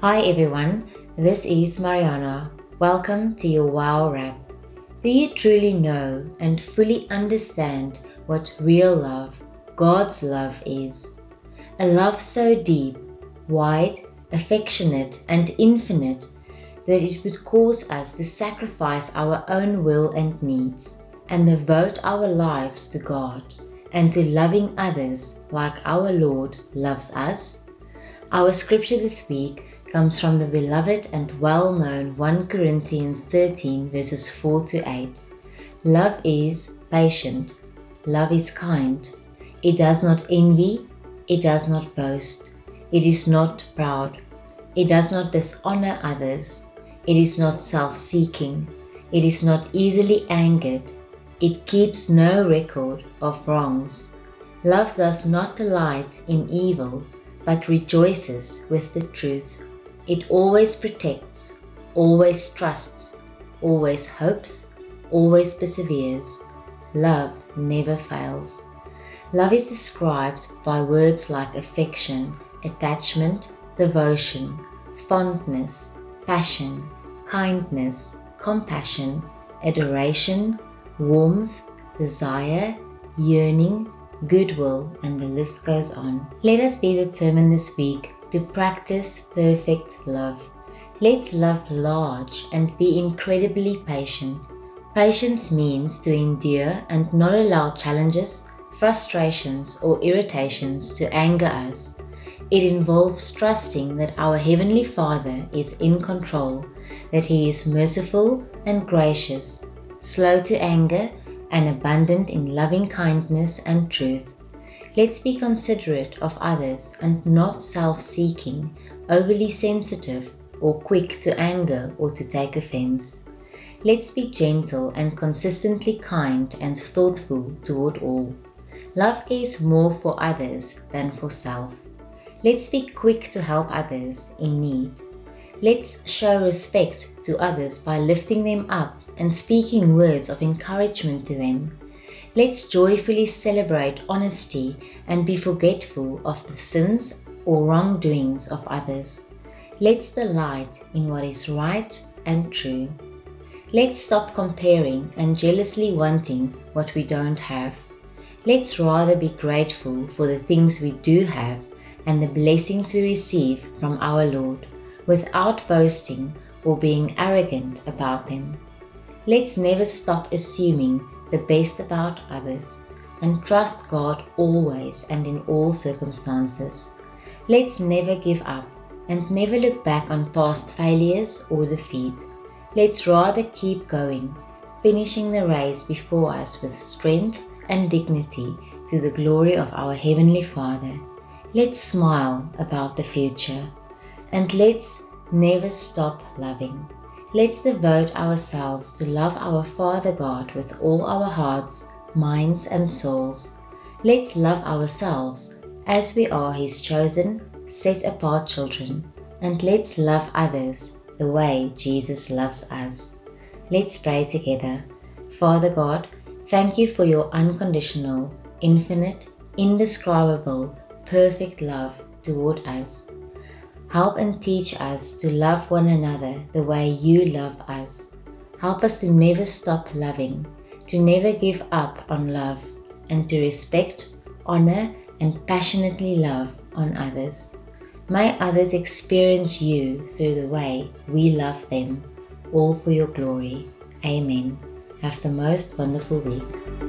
Hi everyone, this is Mariana. Welcome to your Wow Wrap. Do you truly know and fully understand what real love, God's love is? A love so deep, wide, affectionate and infinite that it would cause us to sacrifice our own will and needs and devote our lives to God and to loving others like our Lord loves us? Our scripture this week comes from the beloved and well-known 1 Corinthians 13 verses 4 to 8. Love is patient. Love is kind. It does not envy. It does not boast. It is not proud. It does not dishonor others. It is not self-seeking. It is not easily angered. It keeps no record of wrongs. Love does not delight in evil, but rejoices with the truth. It always protects, always trusts, always hopes, always perseveres. Love never fails. Love is described by words like affection, attachment, devotion, fondness, passion, kindness, compassion, adoration, warmth, desire, yearning, goodwill, and the list goes on. Let us be determined this week to practice perfect love. Let's love large and be incredibly patient. Patience means to endure and not allow challenges, frustrations, or irritations to anger us. It involves trusting that our Heavenly Father is in control, that He is merciful and gracious, slow to anger, and abundant in loving kindness and truth. Let's be considerate of others and not self-seeking, overly sensitive, or quick to anger or to take offense. Let's be gentle and consistently kind and thoughtful toward all. Love cares more for others than for self. Let's be quick to help others in need. Let's show respect to others by lifting them up and speaking words of encouragement to them. Let's joyfully celebrate honesty and be forgetful of the sins or wrongdoings of others. Let's delight in what is right and true. Let's stop comparing and jealously wanting what we don't have. Let's rather be grateful for the things we do have and the blessings we receive from our Lord, without boasting or being arrogant about them. Let's never stop assuming the best about others and trust God always and in all circumstances. Let's never give up and never look back on past failures or defeat. Let's rather keep going, finishing the race before us with strength and dignity to the glory of our Heavenly Father. Let's smile about the future and let's never stop loving. Let's devote ourselves to love our Father God with all our hearts, minds, and souls. Let's love ourselves as we are His chosen, set apart children, and let's love others the way Jesus loves us. Let's pray together. Father God, thank you for your unconditional, infinite, indescribable, perfect love toward us. Help and teach us to love one another the way you love us. Help us to never stop loving, to never give up on love, and to respect, honor, and passionately love on others. May others experience you through the way we love them, all for your glory. Amen. Have the most wonderful week.